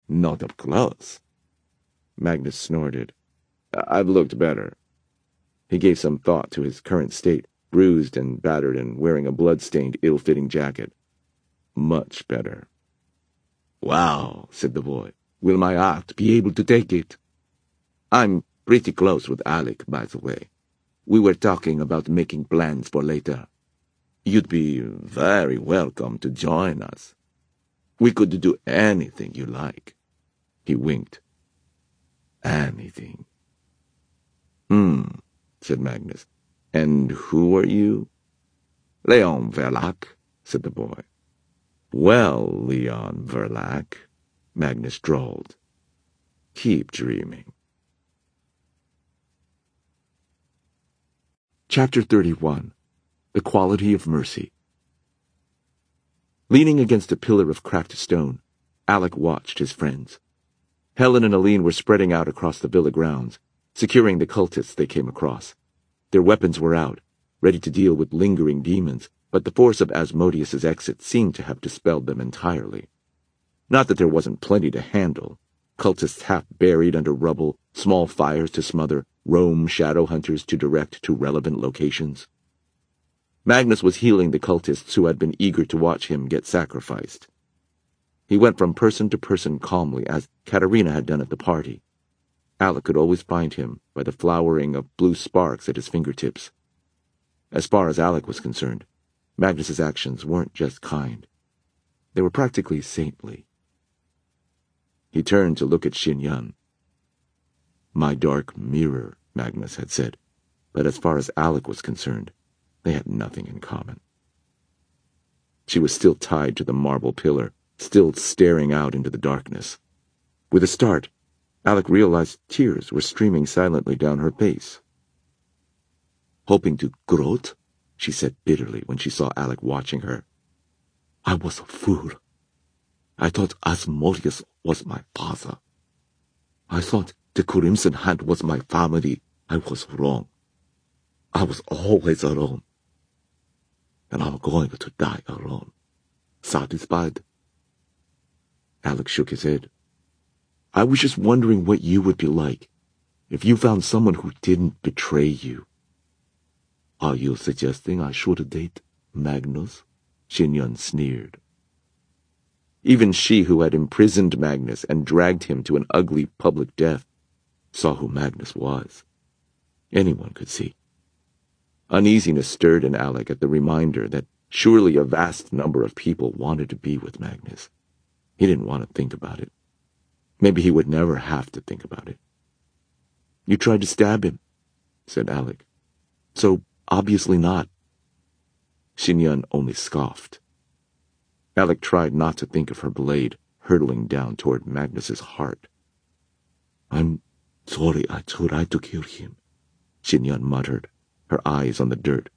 Not up close. Magnus snorted. I've looked better. He gave some thought to his current state, bruised and battered and wearing a blood-stained, ill-fitting jacket. Much better. Wow, said the boy. Will my art be able to take it? I'm pretty close with Alec, by the way. We were talking about making plans for later. You'd be very welcome to join us. We could do anything you like. He winked. Anything. Said Magnus. And who are you? Leon Verlac, said the boy. Well, Leon Verlac, Magnus drawled. Keep dreaming. Chapter 31. The Quality of Mercy. Leaning against a pillar of cracked stone, Alec watched his friends. Helen and Aline were spreading out across the villa grounds, securing the cultists they came across. Their weapons were out, ready to deal with lingering demons, but the force of Asmodeus's exit seemed to have dispelled them entirely. Not that there wasn't plenty to handle. Cultists half buried under rubble, small fires to smother, roam shadow hunters to direct to relevant locations. Magnus was healing the cultists who had been eager to watch him get sacrificed. He went from person to person calmly, as Katerina had done at the party. Alec could always find him by the flowering of blue sparks at his fingertips. As far as Alec was concerned, Magnus's actions weren't just kind. They were practically saintly. He turned to look at Xinyan. My dark mirror, Magnus had said, but as far as Alec was concerned, they had nothing in common. She was still tied to the marble pillar, still staring out into the darkness. With a start, Alec realized tears were streaming silently down her face. Hoping to groat, she said bitterly when she saw Alec watching her. I was a fool. I thought Asmodeus was my father. I thought the Crimson Hand was my family. I was wrong. I was always alone. And I'm going to die alone. Satisfied? Alec shook his head. I was just wondering what you would be like if you found someone who didn't betray you. Are you suggesting I should date Magnus? Xinyan sneered. Even she who had imprisoned Magnus and dragged him to an ugly public death saw who Magnus was. Anyone could see. Uneasiness stirred in Alec at the reminder that surely a vast number of people wanted to be with Magnus. He didn't want to think about it. Maybe he would never have to think about it. You tried to stab him, said Alec. So obviously not. Xinyan only scoffed. Alec tried not to think of her blade hurtling down toward Magnus's heart. I'm sorry I tried to kill him, Xinyan muttered, her eyes on the dirt.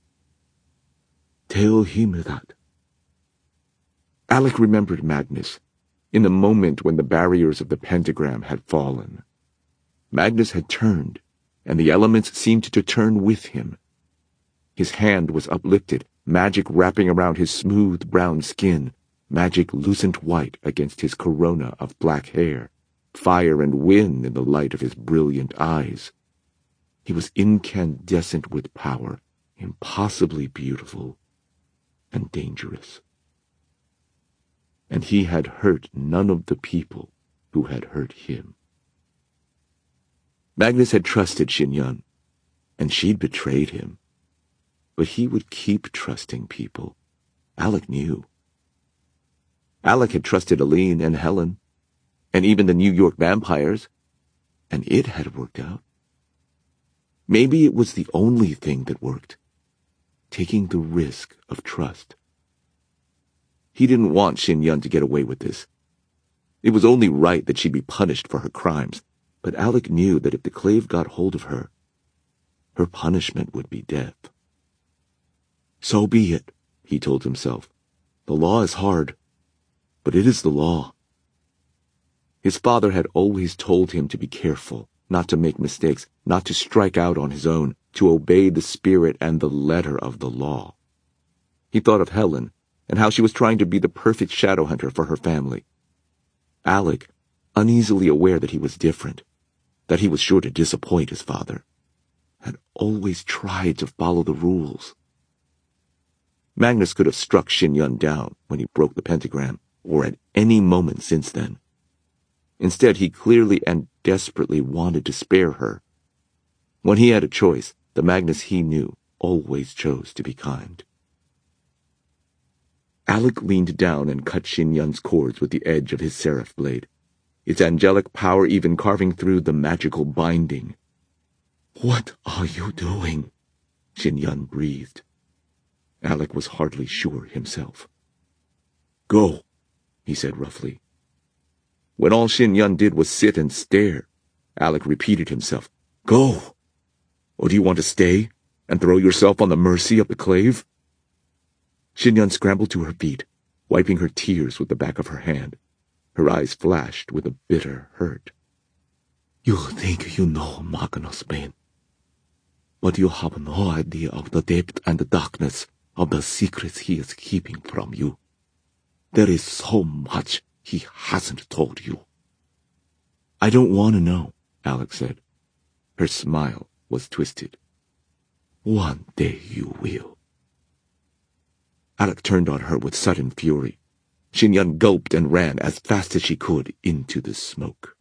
Tell him that. Alec remembered Magnus, in the moment when the barriers of the pentagram had fallen. Magnus had turned, and the elements seemed to turn with him. His hand was uplifted, magic wrapping around his smooth brown skin, magic lucent white against his corona of black hair, fire and wind in the light of his brilliant eyes. He was incandescent with power, impossibly beautiful, and dangerous. And he had hurt none of the people who had hurt him. Magnus had trusted Xinyan, and she'd betrayed him. But he would keep trusting people. Alec knew. Alec had trusted Aline and Helen, and even the New York vampires, and it had worked out. Maybe it was the only thing that worked, taking the risk of trust. He didn't want Xinyan to get away with this. It was only right that she be punished for her crimes, but Alec knew that if the Clave got hold of her, her punishment would be death. So be it, he told himself. The law is hard, but it is the law. His father had always told him to be careful, not to make mistakes, not to strike out on his own, to obey the spirit and the letter of the law. He thought of Helen, and how she was trying to be the perfect shadow hunter for her family. Alec uneasily aware that he was different, that he was sure to disappoint his father, had always tried to follow the rules. Magnus could have struck Xinyan down when he broke the pentagram, or at any moment since then. Instead, he clearly and desperately wanted to spare her. When he had a choice, the Magnus he knew always chose to be kind. Alec leaned down and cut Xinyan's cords with the edge of his seraph blade, its angelic power even carving through the magical binding. "What are you doing?" Xinyan breathed. Alec was hardly sure himself. "Go," he said roughly. When all Xinyan did was sit and stare, Alec repeated himself, "Go! Or do you want to stay and throw yourself on the mercy of the clave?" Xinyan scrambled to her feet, wiping her tears with the back of her hand. Her eyes flashed with a bitter hurt. "You think you know Magnus Bane, but you have no idea of the depth and the darkness of the secrets he is keeping from you. There is so much he hasn't told you." "I don't want to know," Alec said. Her smile was twisted. "One day you will." Alec turned on her with sudden fury. Xinyan gulped and ran as fast as she could into the smoke.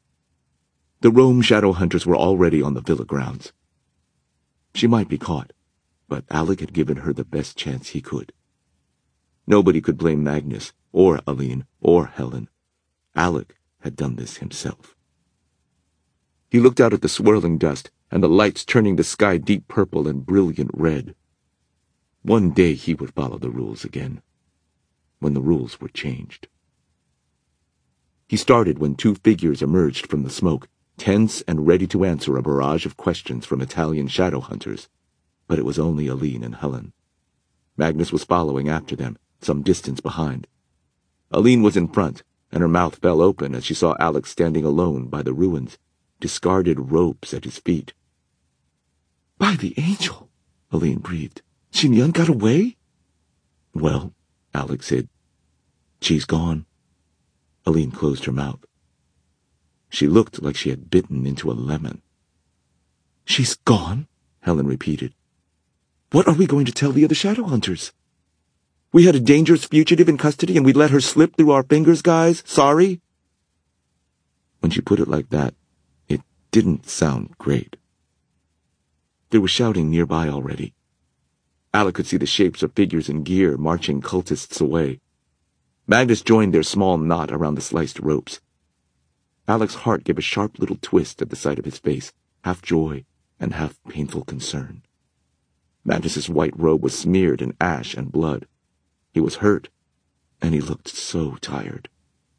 The Rome shadow hunters were already on the villa grounds. She might be caught, but Alec had given her the best chance he could. Nobody could blame Magnus, or Aline, or Helen. Alec had done this himself. He looked out at the swirling dust and the lights turning the sky deep purple and brilliant red. One day he would follow the rules again, when the rules were changed. He started when two figures emerged from the smoke, tense and ready to answer a barrage of questions from Italian shadow hunters, but it was only Aline and Helen. Magnus was following after them, some distance behind. Aline was in front, and her mouth fell open as she saw Alec standing alone by the ruins, discarded ropes at his feet. "By the angel," Aline breathed. "Xinyan got away?" "Well," Alec said, "she's gone." Aline closed her mouth. She looked like she had bitten into a lemon. "She's gone?" Helen repeated. "What are we going to tell the other shadow hunters? We had a dangerous fugitive in custody and we let her slip through our fingers, guys. Sorry?" When she put it like that, it didn't sound great. There was shouting nearby already. Alec could see the shapes of figures in gear marching cultists away. Magnus joined their small knot around the sliced ropes. Alec's heart gave a sharp little twist at the sight of his face, half joy and half painful concern. Magnus's white robe was smeared in ash and blood. He was hurt, and he looked so tired.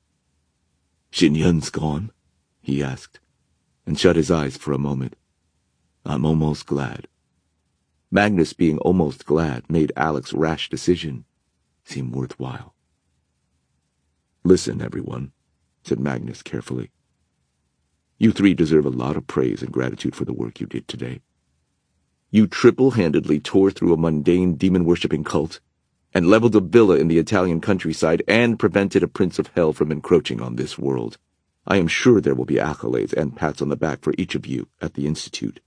"Xinyan's gone?" he asked, and shut his eyes for a moment. "I'm almost glad." Magnus being almost glad made Alec's rash decision seem worthwhile. "Listen, everyone," said Magnus carefully. "You three deserve a lot of praise and gratitude for the work you did today. You triple-handedly tore through a mundane demon-worshipping cult, and leveled a villa in the Italian countryside, and prevented a prince of hell from encroaching on this world. I am sure there will be accolades and pats on the back for each of you at the Institute."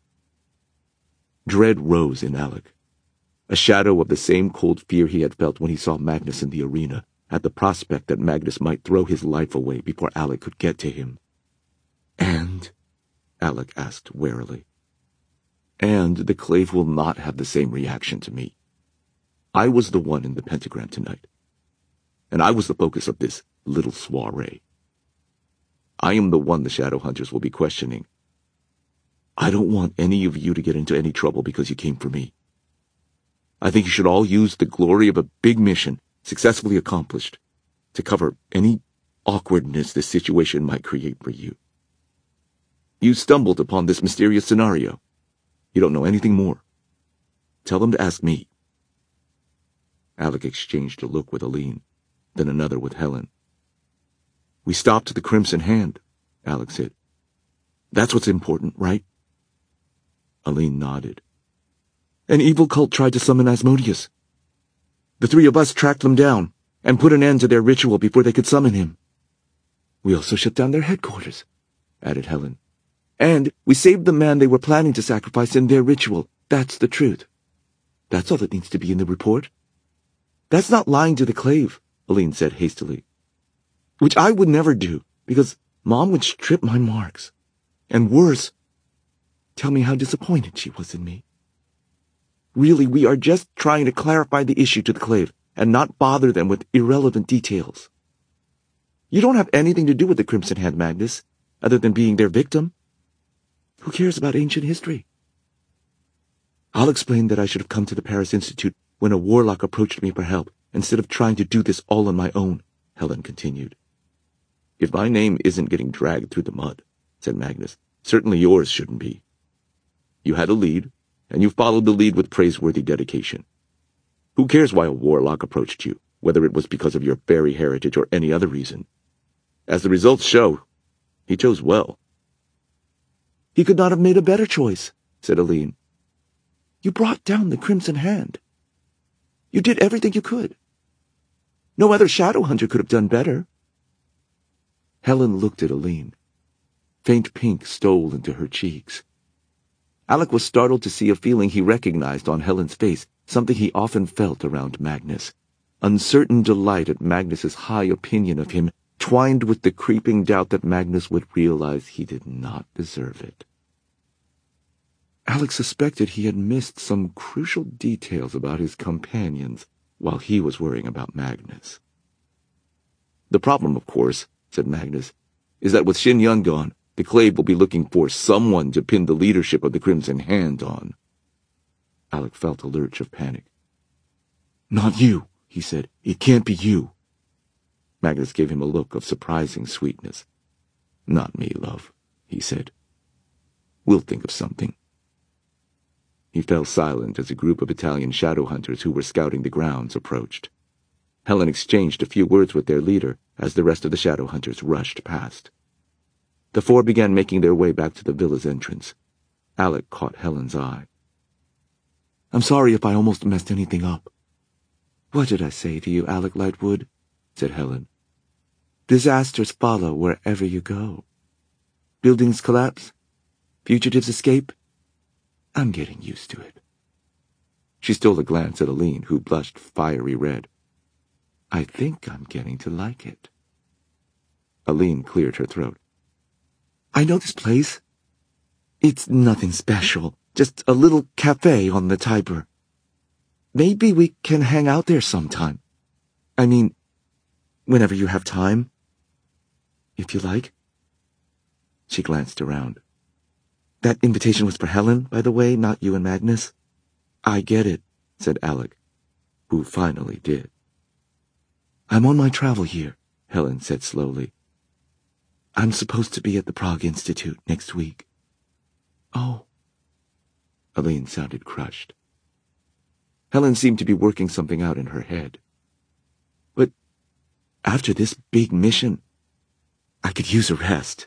Dread rose in Alec, a shadow of the same cold fear he had felt when he saw Magnus in the arena, at the prospect that Magnus might throw his life away before Alec could get to him. "And?" Alec asked warily. "And the clave will not have the same reaction to me. I was the one in the pentagram tonight, and I was the focus of this little soiree. I am the one the shadow hunters will be questioning. I don't want any of you to get into any trouble because you came for me. I think you should all use the glory of a big mission, successfully accomplished, to cover any awkwardness this situation might create for you. You stumbled upon this mysterious scenario. You don't know anything more. Tell them to ask me." Alec exchanged a look with Aline, then another with Helen. "We stopped the Crimson Hand," Alec said. "That's what's important, right?" Aline nodded. "An evil cult tried to summon Asmodeus. The three of us tracked them down and put an end to their ritual before they could summon him." We also shut down their headquarters, added Helen. And we saved the man they were planning to sacrifice in their ritual. That's the truth. That's all that needs to be in the report. That's not lying to the Clave, Aline said hastily. Which I would never do, because Mom would strip my marks. And worse, tell me how disappointed she was in me. Really, we are just trying to clarify the issue to the Clave and not bother them with irrelevant details. You don't have anything to do with the Crimson Hand, Magnus, other than being their victim. Who cares about ancient history? I'll explain that I should have come to the Paris Institute when a warlock approached me for help, instead of trying to do this all on my own, Helen continued. If my name isn't getting dragged through the mud, said Magnus, certainly yours shouldn't be. You had a lead, and you followed the lead with praiseworthy dedication. Who cares why a warlock approached you, whether it was because of your fairy heritage or any other reason? As the results show, he chose well. He could not have made a better choice, said Aline. You brought down the Crimson Hand. You did everything you could. No other shadow hunter could have done better. Helen looked at Aline. Faint pink stole into her cheeks. Alec was startled to see a feeling he recognized on Helen's face, something he often felt around Magnus. Uncertain delight at Magnus's high opinion of him, twined with the creeping doubt that Magnus would realize he did not deserve it. Alec suspected he had missed some crucial details about his companions while he was worrying about Magnus. The problem, of course, said Magnus, is that with Xin Yun gone, the Clave will be looking for someone to pin the leadership of the Crimson Hand on. Alec felt a lurch of panic. Not you, he said. It can't be you. Magnus gave him a look of surprising sweetness. Not me, love, he said. We'll think of something. He fell silent as a group of Italian shadow hunters who were scouting the grounds approached. Helen exchanged a few words with their leader as the rest of the shadow hunters rushed past. The four began making their way back to the villa's entrance. Alec caught Helen's eye. I'm sorry if I almost messed anything up. What did I say to you, Alec Lightwood? Said Helen. Disasters follow wherever you go. Buildings collapse. Fugitives escape. I'm getting used to it. She stole a glance at Aline, who blushed fiery red. I think I'm getting to like it. Aline cleared her throat. I know this place. It's nothing special, just a little cafe on the Tiber. Maybe we can hang out there sometime. I mean, whenever you have time. If you like. She glanced around. That invitation was for Helen, by the way, not you and Magnus. I get it, said Alec, who finally did. I'm on my travel here, Helen said slowly. I'm supposed to be at the Prague Institute next week. Oh. Aline sounded crushed. Helen seemed to be working something out in her head. But after this big mission, I could use a rest.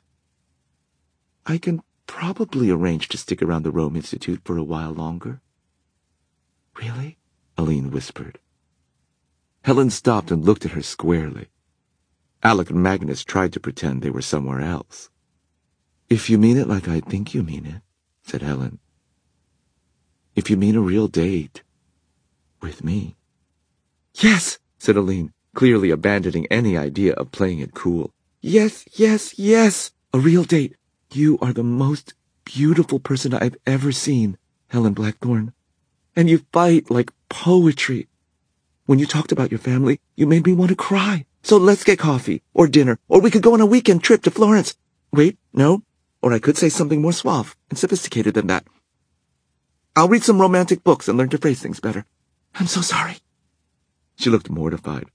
I can probably arrange to stick around the Rome Institute for a while longer. Really? Aline whispered. Helen stopped and looked at her squarely. Alec and Magnus tried to pretend they were somewhere else. If you mean it like I think you mean it, said Helen. If you mean a real date. With me. Yes, said Aline, clearly abandoning any idea of playing it cool. Yes, yes, yes, a real date. You are the most beautiful person I've ever seen, Helen Blackthorne. And you fight like poetry. When you talked about your family, you made me want to cry. So let's get coffee, or dinner, or we could go on a weekend trip to Florence. Wait, no, or I could say something more suave and sophisticated than that. I'll read some romantic books and learn to phrase things better. I'm so sorry. She looked mortified.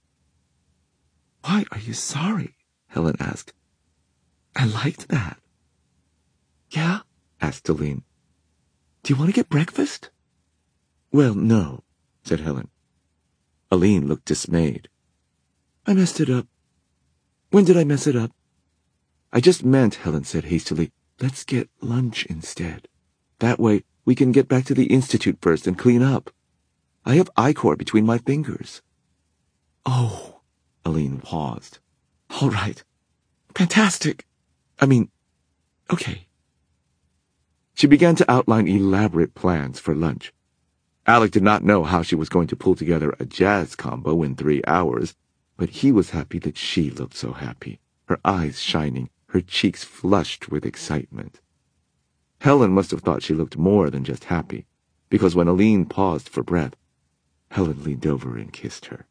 Why are you sorry? Helen asked. I liked that. Yeah? Asked Aline. Do you want to get breakfast? Well, no, said Helen. Aline looked dismayed. I messed it up. When did I mess it up? I just meant, Helen said hastily, let's get lunch instead. That way we can get back to the Institute first and clean up. I have ichor between my fingers. Oh, Aline paused. All right. Fantastic. Okay. She began to outline elaborate plans for lunch. Alec did not know how she was going to pull together a jazz combo in 3 hours, but he was happy that she looked so happy, her eyes shining, her cheeks flushed with excitement. Helen must have thought she looked more than just happy, because when Aline paused for breath, Helen leaned over and kissed her.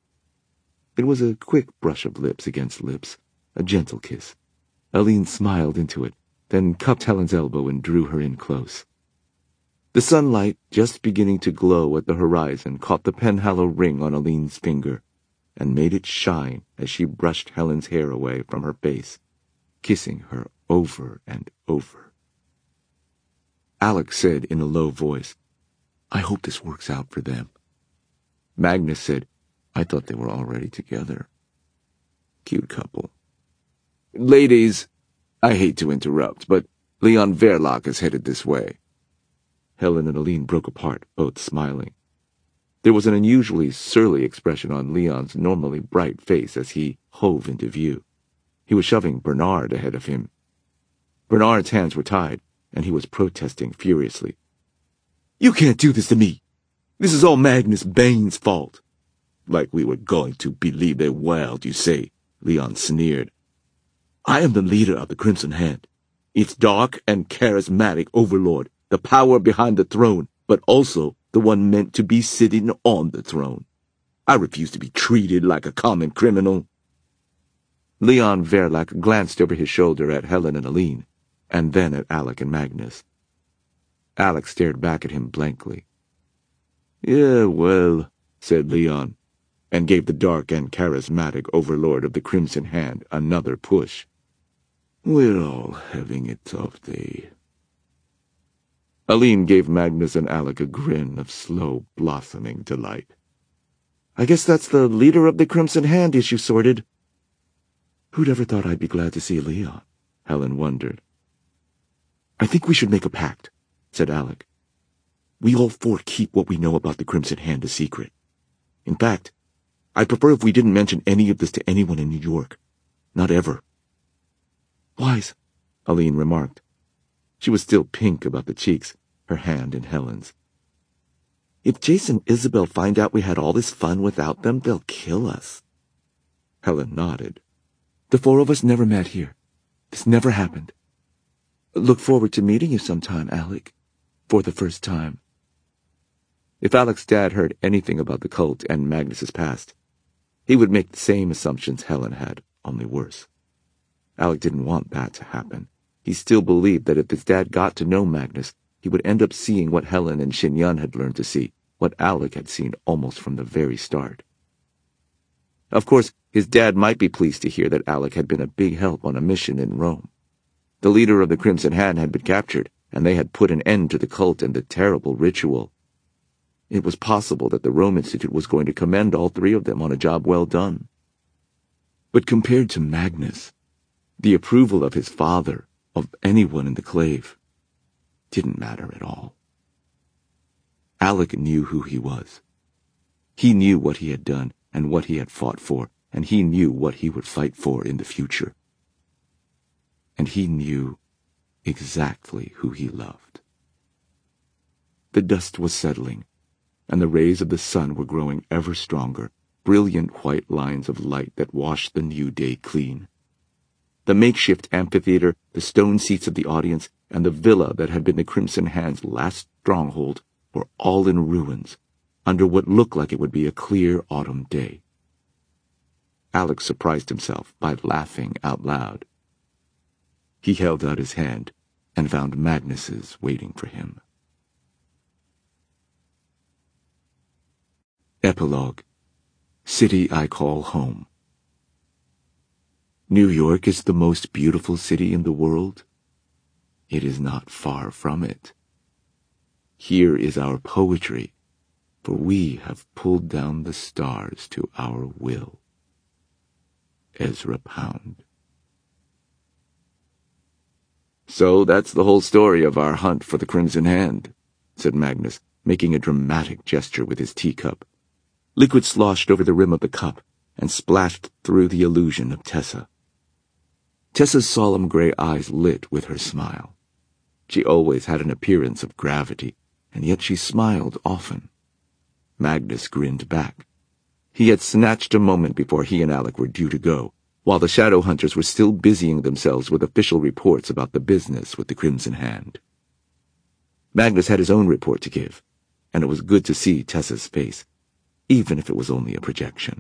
It was a quick brush of lips against lips, a gentle kiss. Aline smiled into it, then cupped Helen's elbow and drew her in close. The sunlight, just beginning to glow at the horizon, caught the Penhallow ring on Aline's finger and made it shine as she brushed Helen's hair away from her face, kissing her over and over. Alec said in a low voice, "I hope this works out for them." Magnus said, "I thought they were already together." Cute couple. "Ladies, I hate to interrupt, but Leon Verloc is headed this way." Helen and Aline broke apart, both smiling. There was an unusually surly expression on Leon's normally bright face as he hove into view. He was shoving Bernard ahead of him. Bernard's hands were tied, and he was protesting furiously. "You can't do this to me! This is all Magnus Bane's fault!" "Like we were going to believe their world, you say," Leon sneered. "I am the leader of the Crimson Hand. Its dark and charismatic overlord, the power behind the throne, but also the one meant to be sitting on the throne. I refuse to be treated like a common criminal." Leon Verloc glanced over his shoulder at Helen and Aline, and then at Alec and Magnus. Alec stared back at him blankly. "Yeah, well," said Leon, and gave the dark and charismatic overlord of the Crimson Hand another push. "We're all having a tough day." Aline gave Magnus and Alec a grin of slow, blossoming delight. "I guess that's the leader of the Crimson Hand issue sorted." "Who'd ever thought I'd be glad to see Leon?" Helen wondered. "I think we should make a pact," said Alec. "We all four keep what we know about the Crimson Hand a secret. In fact, I'd prefer if we didn't mention any of this to anyone in New York. Not ever." "Wise," Aline remarked. She was still pink about the cheeks, her hand in Helen's. "If Jace and Isabel find out we had all this fun without them, they'll kill us." Helen nodded. "The four of us never met here. This never happened. Look forward to meeting you sometime, Alec. For the first time." If Alec's dad heard anything about the cult and Magnus's past, he would make the same assumptions Helen had, only worse. Alec didn't want that to happen. He still believed that if his dad got to know Magnus, he would end up seeing what Helen and Xinyan had learned to see, what Alec had seen almost from the very start. Of course, his dad might be pleased to hear that Alec had been a big help on a mission in Rome. The leader of the Crimson Hand had been captured, and they had put an end to the cult and the terrible ritual. It was possible that the Rome Institute was going to commend all three of them on a job well done. But compared to Magnus, the approval of his father, of anyone in the Clave, didn't matter at all. Alec knew who he was. He knew what he had done and what he had fought for, and he knew what he would fight for in the future. And he knew exactly who he loved. The dust was settling, and the rays of the sun were growing ever stronger, brilliant white lines of light that washed the new day clean. The makeshift amphitheater, the stone seats of the audience, and the villa that had been the Crimson Hand's last stronghold were all in ruins, under what looked like it would be a clear autumn day. Alec surprised himself by laughing out loud. He held out his hand and found Magnus's waiting for him. Epilogue. City I Call Home. New York is the most beautiful city in the world. It is not far from it. Here is our poetry, for we have pulled down the stars to our will. Ezra Pound. "So that's the whole story of our hunt for the Crimson Hand," said Magnus, making a dramatic gesture with his teacup. Liquid sloshed over the rim of the cup and splashed through the illusion of Tessa. Tessa's solemn gray eyes lit with her smile. She always had an appearance of gravity, and yet she smiled often. Magnus grinned back. He had snatched a moment before he and Alec were due to go, while the shadow hunters were still busying themselves with official reports about the business with the Crimson Hand. Magnus had his own report to give, and it was good to see Tessa's face, even if it was only a projection.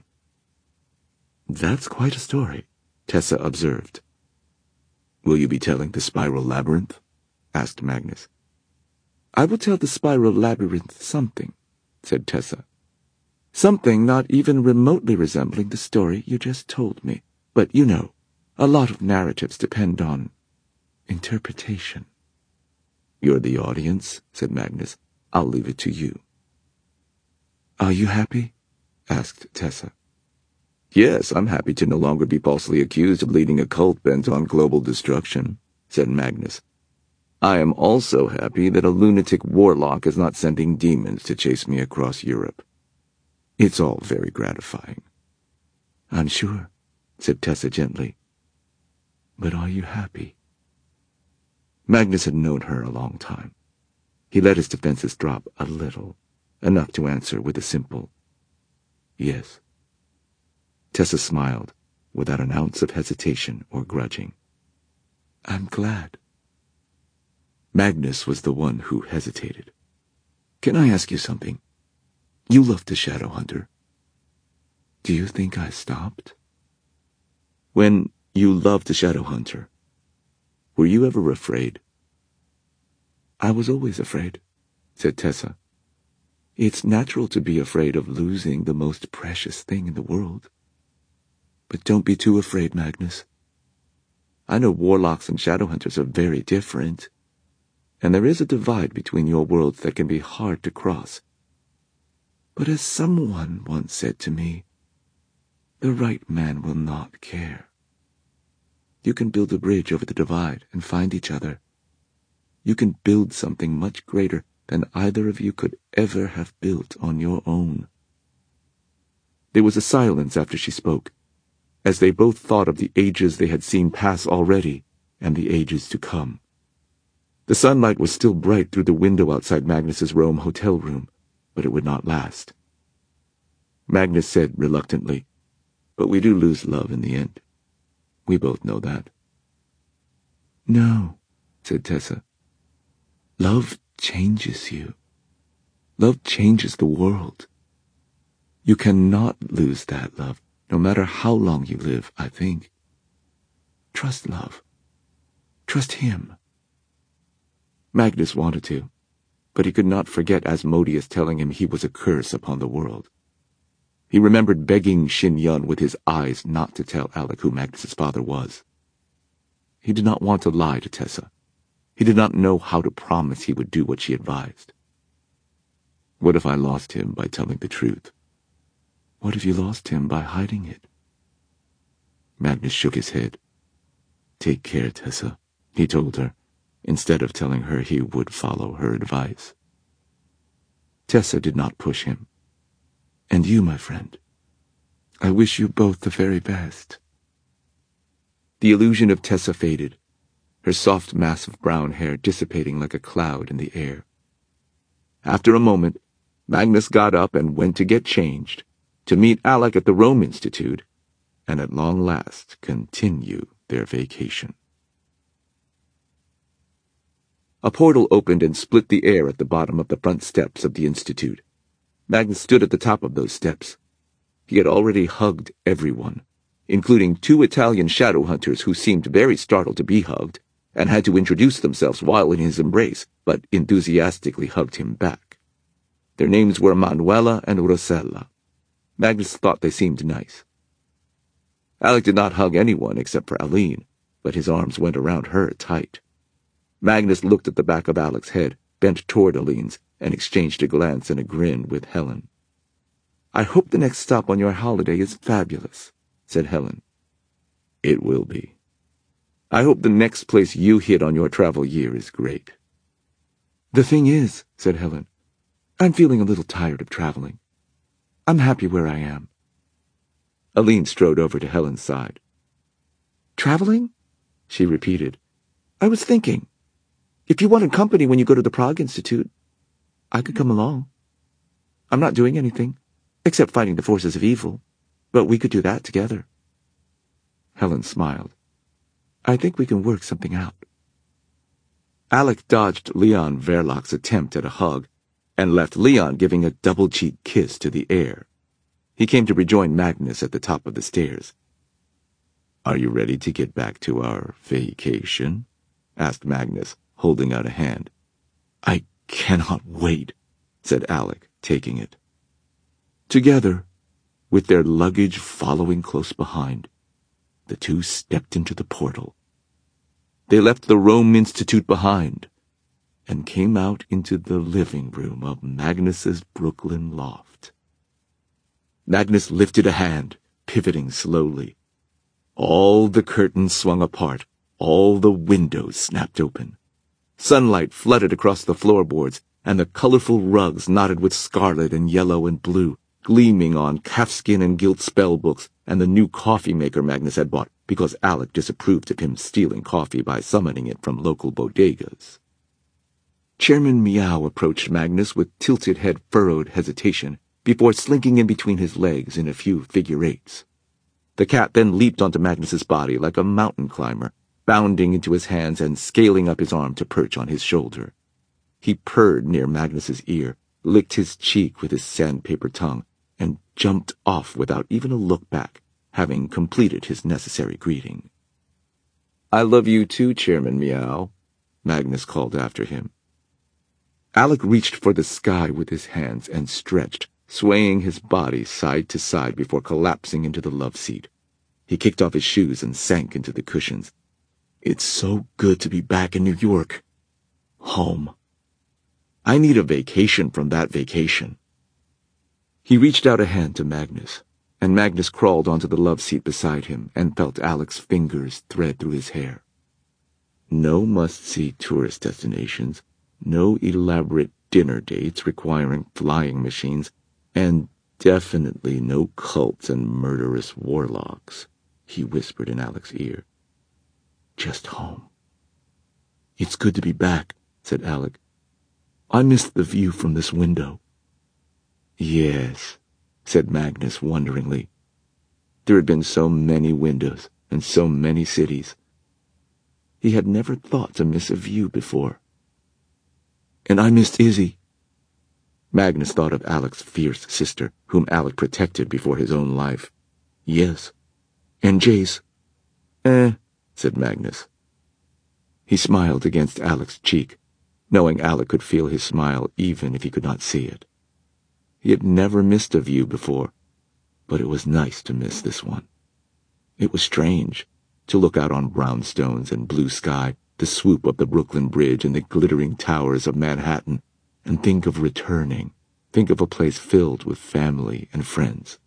"That's quite a story," Tessa observed. "Will you be telling the Spiral Labyrinth?" asked Magnus. "I will tell the Spiral Labyrinth something," said Tessa. "Something not even remotely resembling the story you just told me. But, you know, a lot of narratives depend on interpretation." "You're the audience," said Magnus. "I'll leave it to you." "Are you happy?" asked Tessa. "Yes, I'm happy to no longer be falsely accused of leading a cult bent on global destruction," said Magnus. "I am also happy that a lunatic warlock is not sending demons to chase me across Europe. It's all very gratifying." "I'm sure," said Tessa gently. "But are you happy?" Magnus had known her a long time. He let his defenses drop a little, enough to answer with a simple yes. Tessa smiled, without an ounce of hesitation or grudging. "I'm glad." Magnus was the one who hesitated. "Can I ask you something? You loved the Shadow Hunter. Do you think I stopped?" "When you loved the Shadow Hunter, were you ever afraid?" "I was always afraid," said Tessa. "It's natural to be afraid of losing the most precious thing in the world. But don't be too afraid, Magnus. I know warlocks and shadow hunters are very different, and there is a divide between your worlds that can be hard to cross. But as someone once said to me, the right man will not care. You can build a bridge over the divide and find each other. You can build something much greater than either of you could ever have built on your own." There was a silence after she spoke, as they both thought of the ages they had seen pass already and the ages to come. The sunlight was still bright through the window outside Magnus's Rome hotel room, but it would not last. Magnus said reluctantly, "But we do lose love in the end. We both know that." "No," said Tessa. "Love changes you. Love changes the world. You cannot lose that love, no matter how long you live, I think. Trust love. Trust him." Magnus wanted to, but he could not forget Asmodeus telling him he was a curse upon the world. He remembered begging Shin Yun with his eyes not to tell Alec who Magnus's father was. He did not want to lie to Tessa. He did not know how to promise he would do what she advised. What if I lost him by telling the truth? What if you lost him by hiding it? Magnus shook his head. "Take care, Tessa," he told her, instead of telling her he would follow her advice. Tessa did not push him. "And you, my friend, I wish you both the very best." The illusion of Tessa faded, her soft mass of brown hair dissipating like a cloud in the air. After a moment, Magnus got up and went to get changed, to meet Alec at the Rome Institute, and at long last continue their vacation. A portal opened and split the air at the bottom of the front steps of the Institute. Magnus stood at the top of those steps. He had already hugged everyone, including 2 Italian shadow hunters who seemed very startled to be hugged, and had to introduce themselves while in his embrace, but enthusiastically hugged him back. Their names were Manuela and Rosella. Magnus thought they seemed nice. Alec did not hug anyone except for Aline, but his arms went around her tight. Magnus looked at the back of Alec's head, bent toward Aline's, and exchanged a glance and a grin with Helen. "I hope the next stop on your holiday is fabulous," said Helen. "It will be. I hope the next place you hit on your travel year is great." "The thing is," said Helen, "I'm feeling a little tired of traveling. I'm happy where I am." Aline strode over to Helen's side. "Traveling? she repeated. I was thinking, if you wanted company when you go to the Prague Institute, I could come along. I'm not doing anything, except fighting the forces of evil, but we could do that together. Helen smiled. I think we can work something out. Alec dodged Leon Verloc's attempt at a hug and left Leon giving a double-cheek kiss to the air. He came to rejoin Magnus at the top of the stairs. Are you ready to get back to our vacation? Asked Magnus, holding out a hand. I cannot wait, said Alec, taking it. Together, with their luggage following close behind, the two stepped into the portal. They left the Rome Institute behind and came out into the living room of Magnus's Brooklyn loft. Magnus lifted a hand, pivoting slowly. All the curtains swung apart, all the windows snapped open. Sunlight flooded across the floorboards, and the colorful rugs knotted with scarlet and yellow and blue, gleaming on calfskin and gilt spell books and the new coffee maker Magnus had bought because Alec disapproved of him stealing coffee by summoning it from local bodegas. Chairman Meow approached Magnus with tilted head furrowed hesitation before slinking in between his legs in a few figure-eights. The cat then leaped onto Magnus's body like a mountain climber, bounding into his hands and scaling up his arm to perch on his shoulder. He purred near Magnus's ear, licked his cheek with his sandpaper tongue, and jumped off without even a look back, having completed his necessary greeting. I love you too, Chairman Meow, Magnus called after him. Alec reached for the sky with his hands and stretched, swaying his body side to side before collapsing into the love seat. He kicked off his shoes and sank into the cushions. It's so good to be back in New York. Home. I need a vacation from that vacation. He reached out a hand to Magnus, and Magnus crawled onto the love seat beside him and felt Alec's fingers thread through his hair. No must-see tourist destinations, no elaborate dinner dates requiring flying machines, and definitely no cults and murderous warlocks, he whispered in Alec's ear. Just home. It's good to be back, said Alec. I missed the view from this window. Yes, said Magnus wonderingly. There had been so many windows and so many cities. He had never thought to miss a view before. And I missed Izzy. Magnus thought of Alec's fierce sister, whom Alec protected before his own life. Yes. And Jace. Said Magnus. He smiled against Alec's cheek, knowing Alec could feel his smile even if he could not see it. He had never missed a view before, but it was nice to miss this one. It was strange to look out on brownstones and blue sky, the swoop of the Brooklyn Bridge and the glittering towers of Manhattan, and think of returning, think of a place filled with family and friends.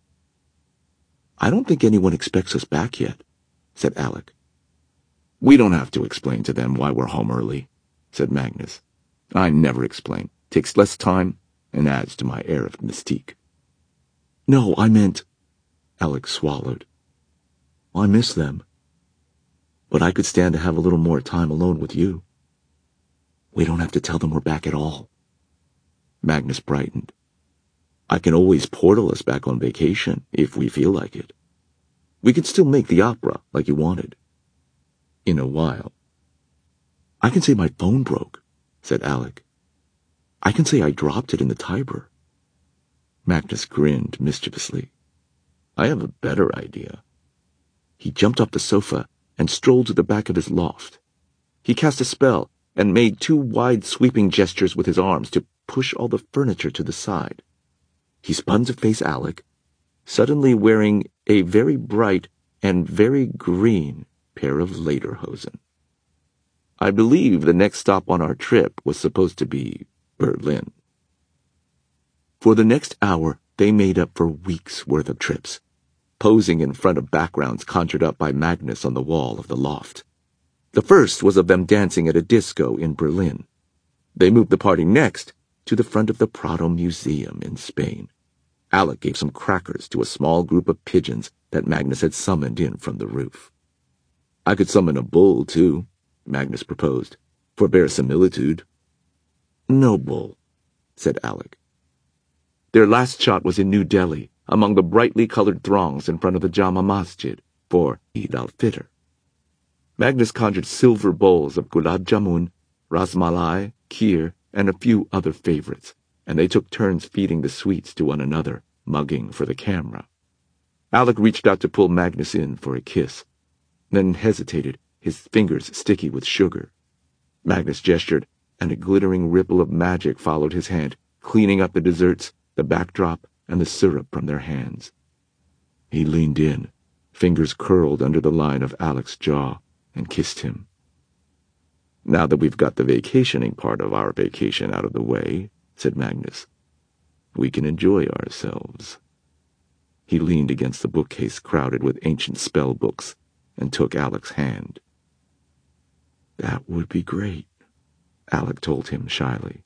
I don't think anyone expects us back yet, said Alec. We don't have to explain to them why we're home early, said Magnus. I never explain. Takes less time and adds to my air of mystique. No, I meant... Alec swallowed. I miss them. But I could stand to have a little more time alone with you. We don't have to tell them we're back at all. Magnus brightened. I can always portal us back on vacation, if we feel like it. We can still make the opera, like you wanted. In a while. I can say my phone broke, said Alec. I can say I dropped it in the Tiber. Magnus grinned mischievously. I have a better idea. He jumped off the sofa and strolled to the back of his loft. He cast a spell and made 2 wide sweeping gestures with his arms to push all the furniture to the side. He spun to face Alec, suddenly wearing a very bright and very green pair of lederhosen. I believe the next stop on our trip was supposed to be Berlin. For the next hour, they made up for weeks' worth of trips, posing in front of backgrounds conjured up by Magnus on the wall of the loft. The first was of them dancing at a disco in Berlin. They moved the party next to the front of the Prado Museum in Spain. Alec gave some crackers to a small group of pigeons that Magnus had summoned in from the roof. I could summon a bull, too, Magnus proposed, for verisimilitude. No bull, said Alec. Their last shot was in New Delhi, among the brightly colored throngs in front of the Jama Masjid, for Eid al-Fitr. Magnus conjured silver bowls of gulab jamun, rasmalai, kheer, and a few other favorites, and they took turns feeding the sweets to one another, mugging for the camera. Alec reached out to pull Magnus in for a kiss, then hesitated, his fingers sticky with sugar. Magnus gestured, and a glittering ripple of magic followed his hand, cleaning up the desserts, the backdrop, and the syrup from their hands. He leaned in, fingers curled under the line of Alec's jaw, and kissed him. Now that we've got the vacationing part of our vacation out of the way, said Magnus, we can enjoy ourselves. He leaned against the bookcase crowded with ancient spell books and took Alec's hand. That would be great, Alec told him shyly.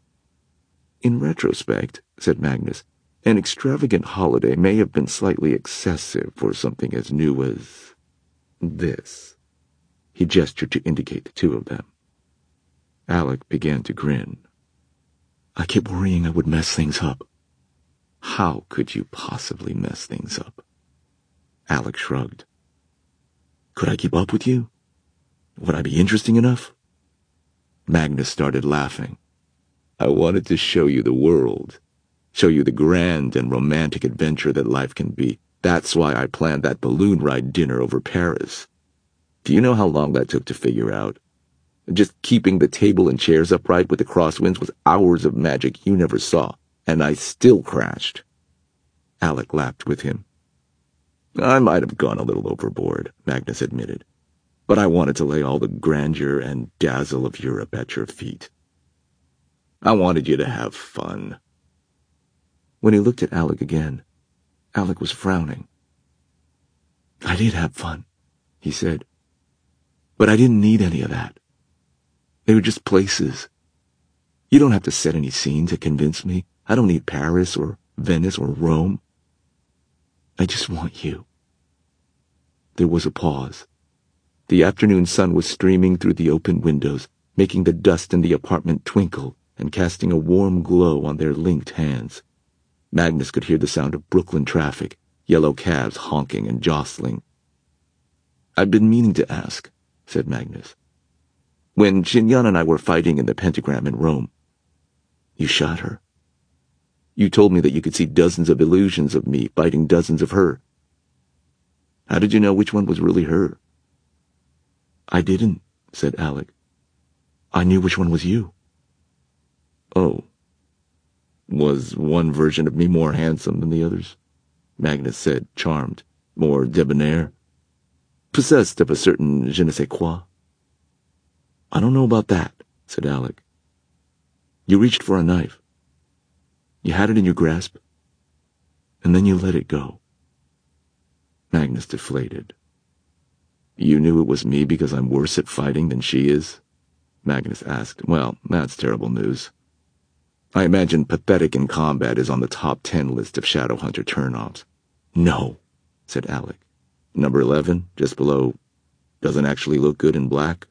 In retrospect, said Magnus, an extravagant holiday may have been slightly excessive for something as new as this. He gestured to indicate the two of them. Alec began to grin. I kept worrying I would mess things up. How could you possibly mess things up? Alec shrugged. Could I keep up with you? Would I be interesting enough? Magnus started laughing. I wanted to show you the world, show you the grand and romantic adventure that life can be. That's why I planned that balloon ride dinner over Paris. Do you know how long that took to figure out? Just keeping the table and chairs upright with the crosswinds was hours of magic you never saw, and I still crashed. Alec laughed with him. I might have gone a little overboard, Magnus admitted, but I wanted to lay all the grandeur and dazzle of Europe at your feet. I wanted you to have fun. When he looked at Alec again, Alec was frowning. I did have fun, he said, but I didn't need any of that. They were just places. You don't have to set any scene to convince me. I don't need Paris or Venice or Rome. I just want you. There was a pause. The afternoon sun was streaming through the open windows, making the dust in the apartment twinkle and casting a warm glow on their linked hands. Magnus could hear the sound of Brooklyn traffic, yellow cabs honking and jostling. I've been meaning to ask, said Magnus. When Xinyan and I were fighting in the Pentagram in Rome, you shot her. You told me that you could see dozens of illusions of me fighting dozens of her. How did you know which one was really her? I didn't, said Alec. I knew which one was you. Oh. Was one version of me more handsome than the others? Magnus said, charmed, more debonair, possessed of a certain je ne sais quoi. I don't know about that, said Alec. You reached for a knife. You had it in your grasp, and then you let it go. Magnus deflated. You knew it was me because I'm worse at fighting than she is? Magnus asked. Well, that's terrible news. I imagine pathetic in combat is on the top 10 list of Shadowhunter turnoffs. No, said Alec. Number 11, just below, doesn't actually look good in black?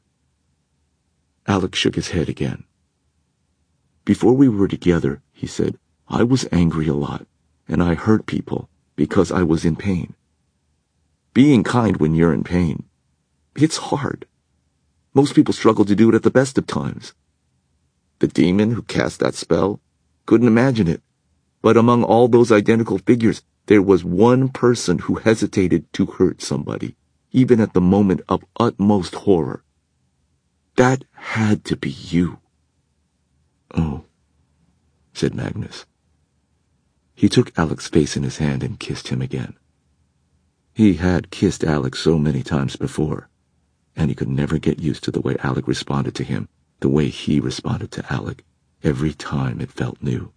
Alec shook his head again. Before we were together, he said, I was angry a lot, and I hurt people because I was in pain. Being kind when you're in pain, it's hard. Most people struggle to do it at the best of times. The demon who cast that spell couldn't imagine it, but among all those identical figures, there was one person who hesitated to hurt somebody, even at the moment of utmost horror. That had to be you. Oh, said Magnus. He took Alec's face in his hand and kissed him again. He had kissed Alec so many times before, and he could never get used to the way Alec responded to him, the way he responded to Alec. Every time it felt new.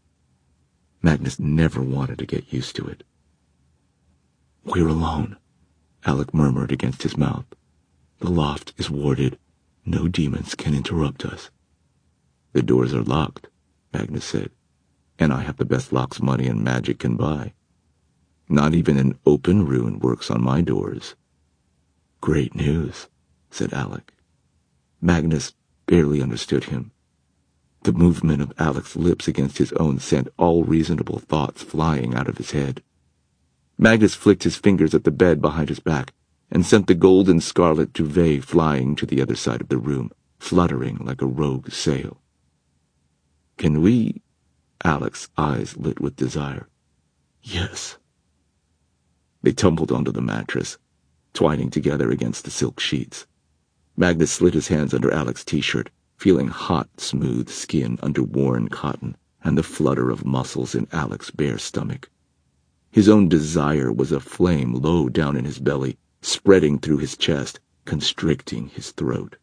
Magnus never wanted to get used to it. We're alone, Alec murmured against his mouth. The loft is warded. No demons can interrupt us. The doors are locked, Magnus said, and I have the best locks money and magic can buy. Not even an open rune works on my doors. Great news, said Alec. Magnus barely understood him. The movement of Alec's lips against his own sent all reasonable thoughts flying out of his head. Magnus flicked his fingers at the bed behind his back and sent the gold and scarlet duvet flying to the other side of the room, fluttering like a rogue sail. Can we? Alec's eyes lit with desire. Yes. They tumbled onto the mattress, twining together against the silk sheets. Magnus slid his hands under Alec's t-shirt, feeling hot, smooth skin under worn cotton and the flutter of muscles in Alec's bare stomach. His own desire was a flame low down in his belly, spreading through his chest, constricting his throat.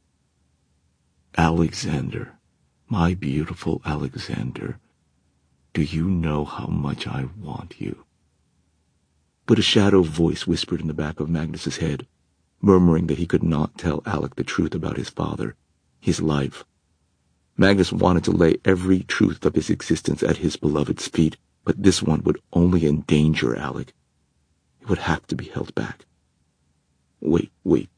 Alexander, my beautiful Alexander, do you know how much I want you? But a shadow voice whispered in the back of Magnus's head, murmuring that he could not tell Alec the truth about his father, his life. Magnus wanted to lay every truth of his existence at his beloved's feet, but this one would only endanger Alec. It would have to be held back. Wait,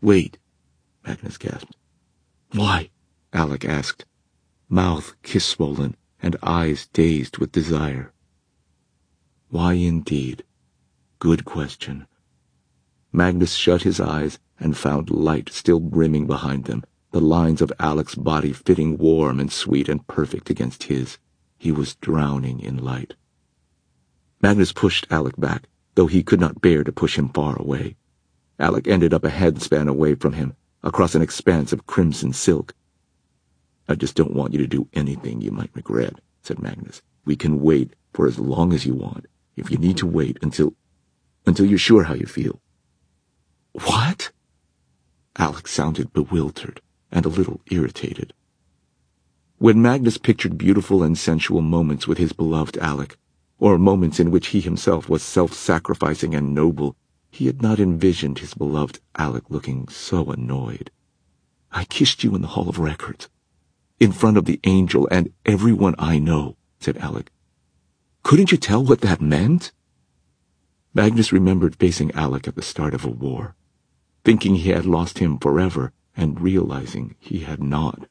Magnus gasped. Why? Alec asked, mouth kiss-swollen and eyes dazed with desire. Why indeed? Good question. Magnus shut his eyes and found light still brimming behind them, the lines of Alec's body fitting warm and sweet and perfect against his. He was drowning in light. Magnus pushed Alec back, though he could not bear to push him far away. Alec ended up a headspan away from him, across an expanse of crimson silk. I just don't want you to do anything you might regret, said Magnus. We can wait for as long as you want, if you need to wait until you're sure how you feel. What? Alec sounded bewildered and a little irritated. When Magnus pictured beautiful and sensual moments with his beloved Alec, or moments in which he himself was self-sacrificing and noble, he had not envisioned his beloved Alec looking so annoyed. I kissed you in the Hall of Records, in front of the angel and everyone I know, said Alec. Couldn't you tell what that meant? Magnus remembered facing Alec at the start of a war, thinking he had lost him forever and realizing he had not.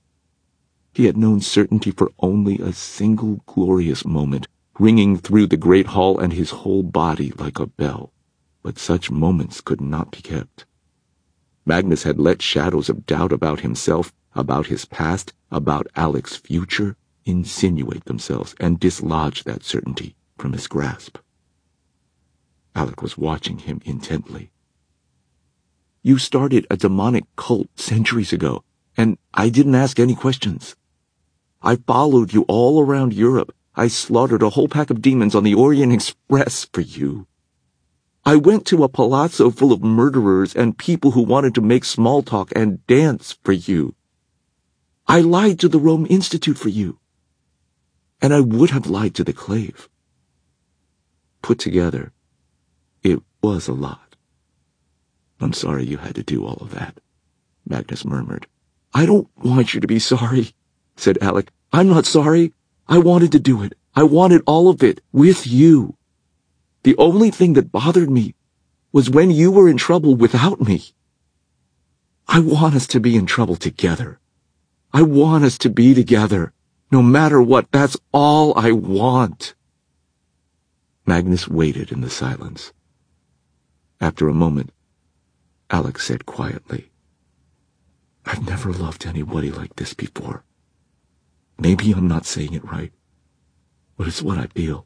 He had known certainty for only a single glorious moment, ringing through the great hall and his whole body like a bell, but such moments could not be kept. Magnus had let shadows of doubt about himself, about his past, about Alec's future, insinuate themselves and dislodge that certainty from his grasp. Alec was watching him intently. You started a demonic cult centuries ago, and I didn't ask any questions. I followed you all around Europe. I slaughtered a whole pack of demons on the Orient Express for you. I went to a palazzo full of murderers and people who wanted to make small talk and dance for you. I lied to the Rome Institute for you. And I would have lied to the Clave. Put together, it was a lot. I'm sorry you had to do all of that, Magnus murmured. I don't want you to be sorry, said Alec. I'm not sorry. I wanted to do it. I wanted all of it, with you. The only thing that bothered me was when you were in trouble without me. I want us to be in trouble together. I want us to be together. No matter what, that's all I want. Magnus waited in the silence. After a moment, Alec said quietly, I've never loved anybody like this before. Maybe I'm not saying it right, but it's what I feel.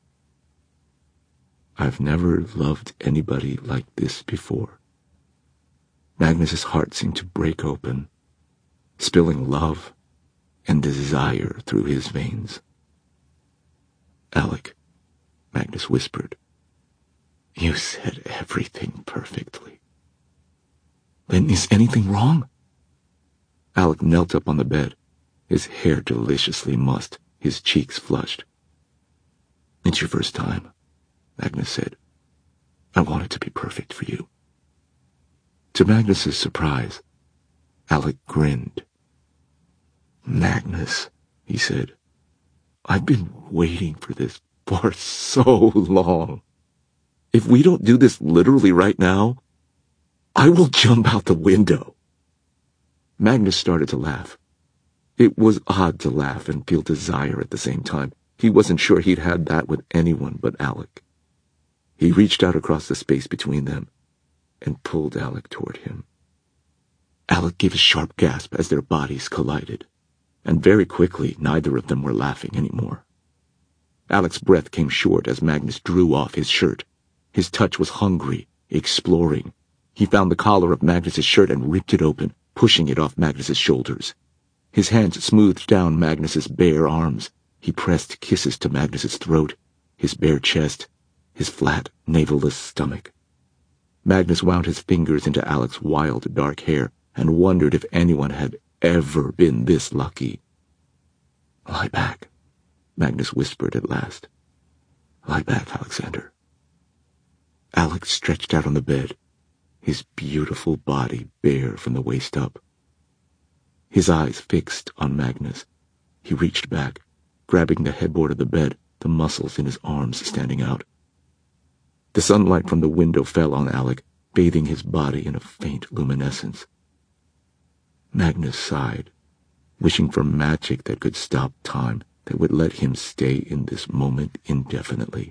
I've never loved anybody like this before. Magnus's heart seemed to break open, spilling love and desire through his veins. Alec, Magnus whispered, you said everything perfectly. Then is anything wrong? Alec knelt up on the bed, his hair deliciously mussed, his cheeks flushed. It's your first time, Magnus said. I want it to be perfect for you. To Magnus's surprise, Alec grinned. Magnus, he said, I've been waiting for this for so long. If we don't do this literally right now, I will jump out the window." Magnus started to laugh. It was odd to laugh and feel desire at the same time. He wasn't sure he'd had that with anyone but Alec. He reached out across the space between them and pulled Alec toward him. Alec gave a sharp gasp as their bodies collided, and very quickly neither of them were laughing anymore. Alec's breath came short as Magnus drew off his shirt. His touch was hungry, exploring. He found the collar of Magnus's shirt and ripped it open, pushing it off Magnus's shoulders. His hands smoothed down Magnus's bare arms. He pressed kisses to Magnus's throat, his bare chest, his flat, navel-less stomach. Magnus wound his fingers into Alec's wild, dark hair and wondered if anyone had ever been this lucky. "Lie back," Magnus whispered at last. "Lie back, Alexander." Alec stretched out on the bed, his beautiful body bare from the waist up. His eyes fixed on Magnus. He reached back, grabbing the headboard of the bed, the muscles in his arms standing out. The sunlight from the window fell on Alec, bathing his body in a faint luminescence. Magnus sighed, wishing for magic that could stop time, that would let him stay in this moment indefinitely.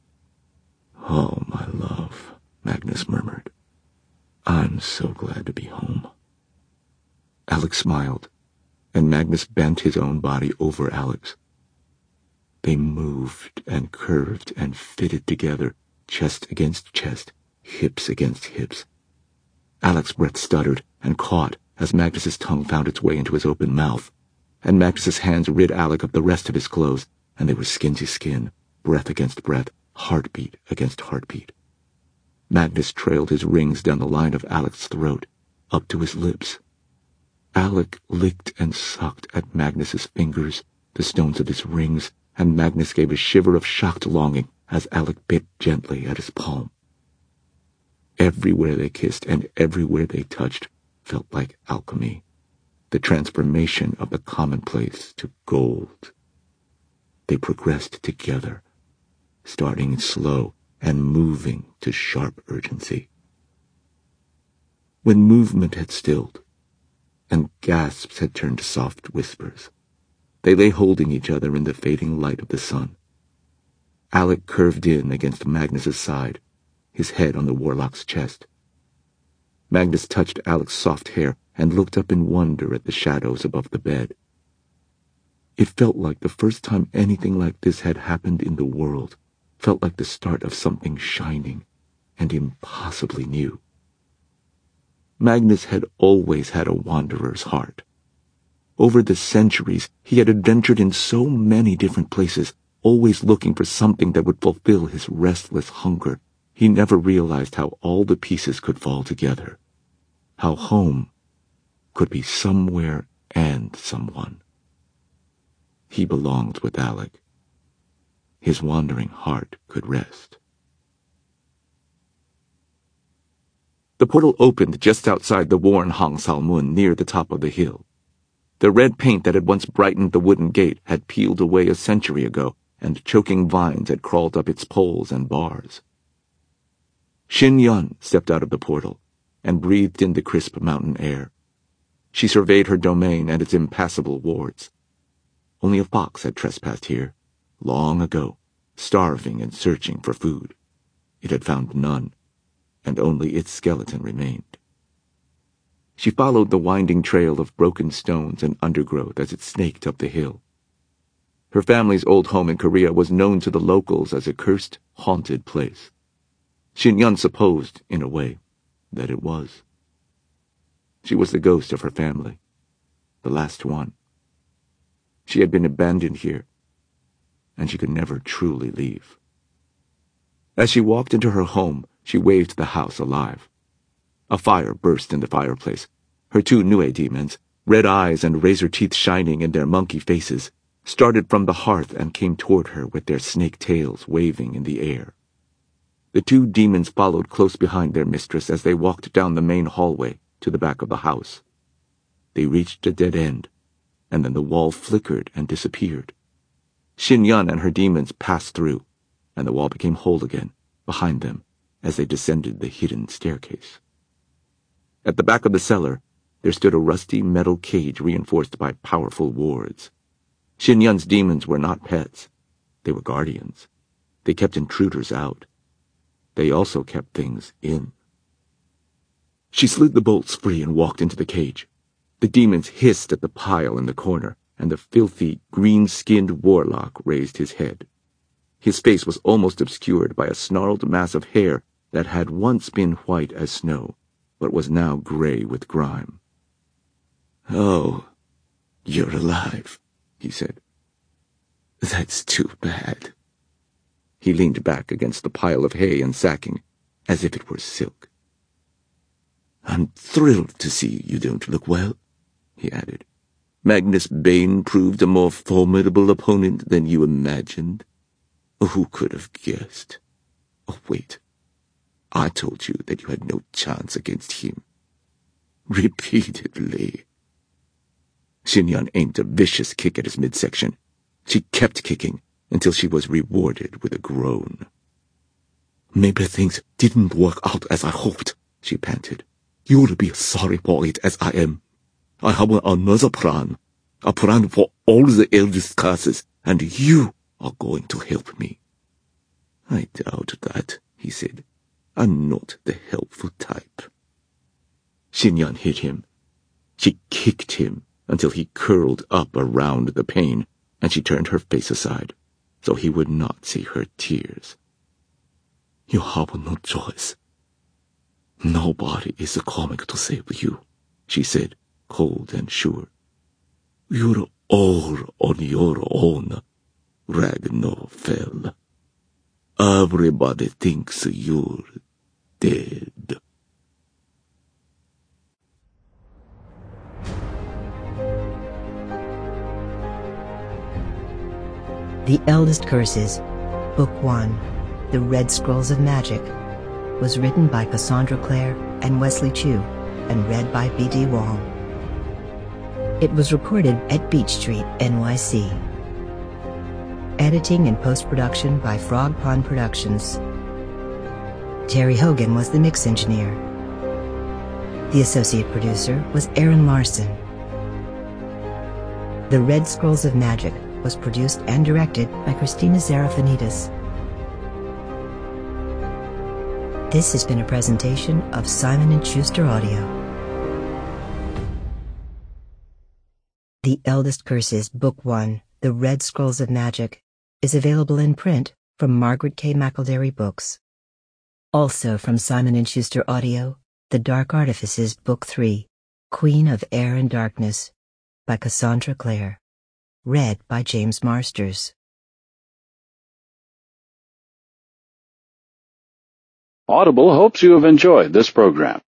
"Oh, my love," Magnus murmured. "I'm so glad to be home." Alec smiled, and Magnus bent his own body over Alec's. They moved and curved and fitted together, chest against chest, hips against hips. Alec's breath stuttered and caught as Magnus's tongue found its way into his open mouth, and Magnus's hands rid Alec of the rest of his clothes, and they were skin to skin, breath against breath, heartbeat against heartbeat. Magnus trailed his rings down the line of Alec's throat, up to his lips. Alec licked and sucked at Magnus's fingers, the stones of his rings, and Magnus gave a shiver of shocked longing as Alec bit gently at his palm. Everywhere they kissed and everywhere they touched felt like alchemy, the transformation of the commonplace to gold. They progressed together, starting slow and moving to sharp urgency. When movement had stilled, and gasps had turned to soft whispers, they lay holding each other in the fading light of the sun. Alec curved in against Magnus's side, his head on the warlock's chest. Magnus touched Alec's soft hair and looked up in wonder at the shadows above the bed. It felt like the first time anything like this had happened in the world, felt like the start of something shining and impossibly new. Magnus had always had a wanderer's heart. Over the centuries, he had adventured in so many different places, always looking for something that would fulfill his restless hunger. He never realized how all the pieces could fall together, how home could be somewhere and someone. He belonged with Alec. His wandering heart could rest. The portal opened just outside the worn Hang Salmun near the top of the hill. The red paint that had once brightened the wooden gate had peeled away a century ago, and choking vines had crawled up its poles and bars. Xin Yun stepped out of the portal and breathed in the crisp mountain air. She surveyed her domain and its impassable wards. Only a fox had trespassed here, long ago, starving and searching for food. It had found none, and only its skeleton remained. She followed the winding trail of broken stones and undergrowth as it snaked up the hill. Her family's old home in Korea was known to the locals as a cursed, haunted place. Xin Yun supposed, in a way, that it was. She was the ghost of her family, the last one. She had been abandoned here, and she could never truly leave. As she walked into her home, she waved the house alive. A fire burst in the fireplace. Her two Nue demons, red eyes and razor teeth shining in their monkey faces, started from the hearth and came toward her with their snake tails waving in the air. The two demons followed close behind their mistress as they walked down the main hallway to the back of the house. They reached a dead end, and then the wall flickered and disappeared. Xin Yun and her demons passed through, and the wall became whole again, behind them, as they descended the hidden staircase. At the back of the cellar, there stood a rusty metal cage reinforced by powerful wards. Xinyan's demons were not pets. They were guardians. They kept intruders out. They also kept things in. She slid the bolts free and walked into the cage. The demons hissed at the pile in the corner, and the filthy, green-skinned warlock raised his head. His face was almost obscured by a snarled mass of hair that had once been white as snow, but was now gray with grime. "Oh, you're alive," he said. "That's too bad." He leaned back against the pile of hay and sacking, as if it were silk. "I'm thrilled to see you don't look well," he added. "Magnus Bane proved a more formidable opponent than you imagined. Who could have guessed? Oh, wait. I told you that you had no chance against him. Repeatedly." Xinyan aimed a vicious kick at his midsection. She kept kicking until she was rewarded with a groan. "Maybe things didn't work out as I hoped," she panted. "You'll be sorry for it as I am. I have another plan. A plan for all the eldest curses, and you are going to help me." "I doubt that," he said. "I'm not the helpful type." Xinyan hit him. She kicked him until he curled up around the pain, and she turned her face aside, so he would not see her tears. "You have no choice. Nobody is coming to save you," she said, cold and sure. "You're all on your own, Ragnar Fell. Everybody thinks you're dead." The Eldest Curses, Book 1, The Red Scrolls of Magic, was written by Cassandra Clare and Wesley Chu, and read by B.D. Wong. It was recorded at Beach Street, NYC. Editing and post-production by Frog Pond Productions. Terry Hogan was the mix engineer. The associate producer was Aaron Larson. The Red Scrolls of Magic was produced and directed by Christina Zarafanidis. This has been a presentation of Simon & Schuster Audio. The Eldest Curses, Book 1, The Red Scrolls of Magic, is available in print from Margaret K. McElderry Books. Also from Simon & Schuster Audio, The Dark Artifices, Book 3, Queen of Air and Darkness, by Cassandra Clare. Read by James Marsters. Audible hopes you have enjoyed this program.